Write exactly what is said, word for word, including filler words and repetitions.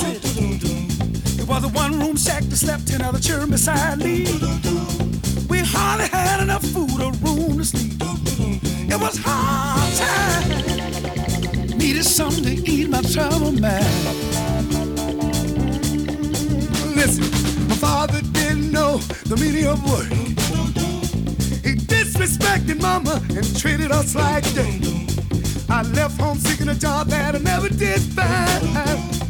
city. It was a one-room shack that slept ten other children beside me. We hardly had enough food or room to sleep. It was hard time. Needed something to ease my trouble mind. Listen, my father didn't know the meaning of work. He disrespected mama and treated us like dirt. I left home seeking a job that I never did find.